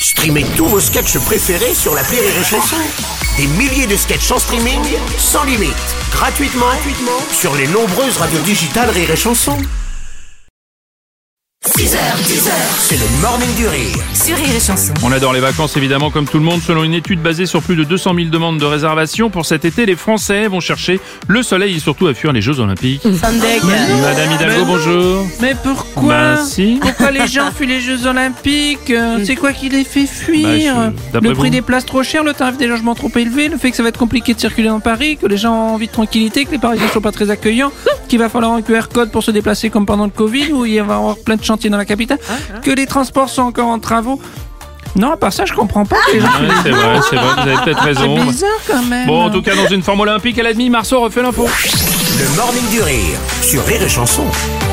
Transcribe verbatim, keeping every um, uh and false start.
Streamez tous vos sketchs préférés sur l'appli Rire et Chanson. Des milliers de sketchs en streaming, sans limite, gratuitement, gratuitement sur les nombreuses radios digitales Rire et Chanson. six heures, dix heures, c'est le Morning du Rire sur Rire et Chanson. On adore les vacances évidemment comme tout le monde. Selon une étude basée sur plus de deux cent mille demandes de réservation pour cet été, les Français vont chercher le soleil et surtout à fuir les Jeux Olympiques. Sunday. Madame Hidalgo, bonjour. Mais pourquoi Ben si. Pourquoi les gens fuient les Jeux Olympiques? C'est quoi qui les fait fuir? Bah, je- d'après Le prix vous des places trop cher, le tarif des logements trop élevé, le fait que ça va être compliqué de circuler dans Paris, que les gens ont envie de tranquillité, que les Parisiens sont pas très accueillants, qu'il va falloir un Q R code pour se déplacer comme pendant le Covid, où il va y avoir plein de chantiers dans la capitale, que les transports sont encore en travaux. Non, à part ça, je comprends pas que les gens fuient Ouais, les c'est Jeux. vrai, c'est vrai, vous avez peut-être raison. C'est bizarre quand même. Bon, en tout cas, dans une forme olympique à la demi, Marceau refait l'info. Le Morning du Rire sur Rire et Chanson.